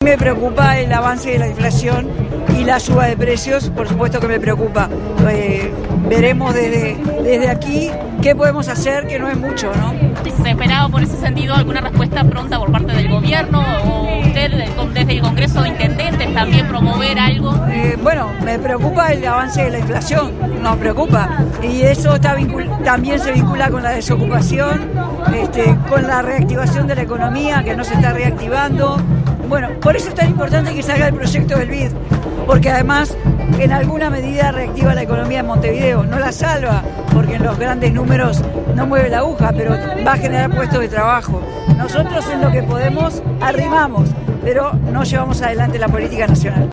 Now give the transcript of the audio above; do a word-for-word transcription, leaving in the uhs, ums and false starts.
me preocupa el avance de la inflación y la suba de precios, por supuesto que me preocupa. Eh, veremos desde, desde aquí qué podemos hacer, que no es mucho, ¿no? ¿Se esperaba por ese sentido alguna respuesta pronta por parte del gobierno o usted desde el Congreso de Intendentes también promover algo? Eh, bueno, me preocupa el avance de la inflación, nos preocupa, y eso está vincul- también se vincula con la desocupación, este, con la reactivación de la economía que no se está reactivando. Bueno, por eso es tan importante que salga el proyecto del B I D, porque además en alguna medida reactiva la economía de Montevideo, no la salva, porque en los grandes números no mueve la aguja, pero va a generar puestos de trabajo. Nosotros en lo que podemos arrimamos, pero no llevamos adelante la política nacional.